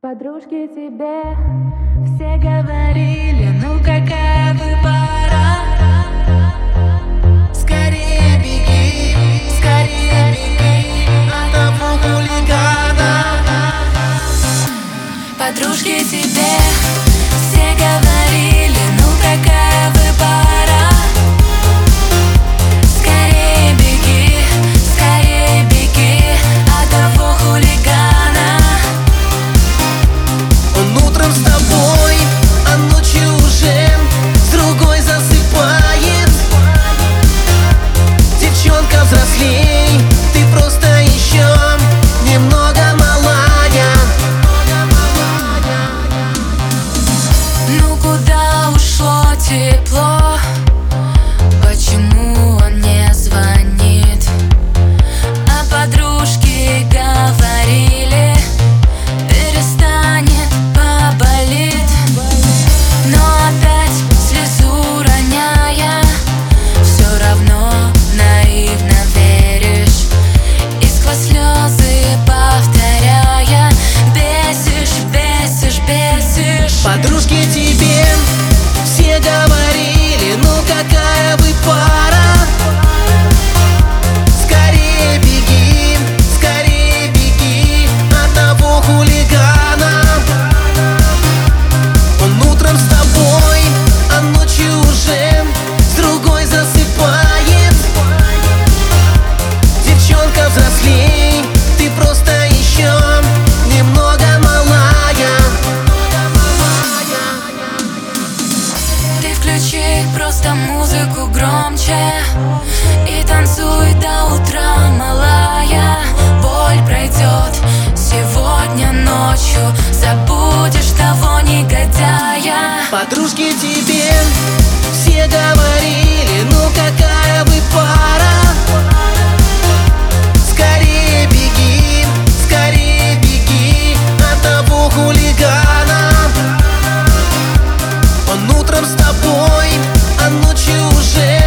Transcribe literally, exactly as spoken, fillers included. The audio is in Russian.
Подружки тебе все говорили, ну какая вы пара. Скорее беги, скорее беги от того хулигана. Подружки тебе все говорили, ну какая вы пара. Скорее беги, скорее беги от того хулигана. Он утром с тобой, а ночью уже с другой засыпает. Девчонка взрослей, ты просто еще немного малая. Ну куда ушло тепло? Почему он не звонит? А подружки говорили, перестанет, поболит. Но опять слезу роняя, все равно наивно веришь. И сквозь слезы повторяя: бесишь, бесишь, бесишь. Подружки тебе все говорили, ну какая вы пара. Скорее беги, скорее беги от того хулигана. Он утром с тобой, а ночью уже с другой засыпает. Девчонка взрослей, ты просто еще немного малая. Ты включи просто музыку громче и танцуй до утра, малая. Боль пройдет сегодня ночью, забудешь того негодяя. Подружки тебе все говорили, ну какая вы пара. Скорее беги, скорее беги от того хулигана. Он утром с тобой, а ночью уже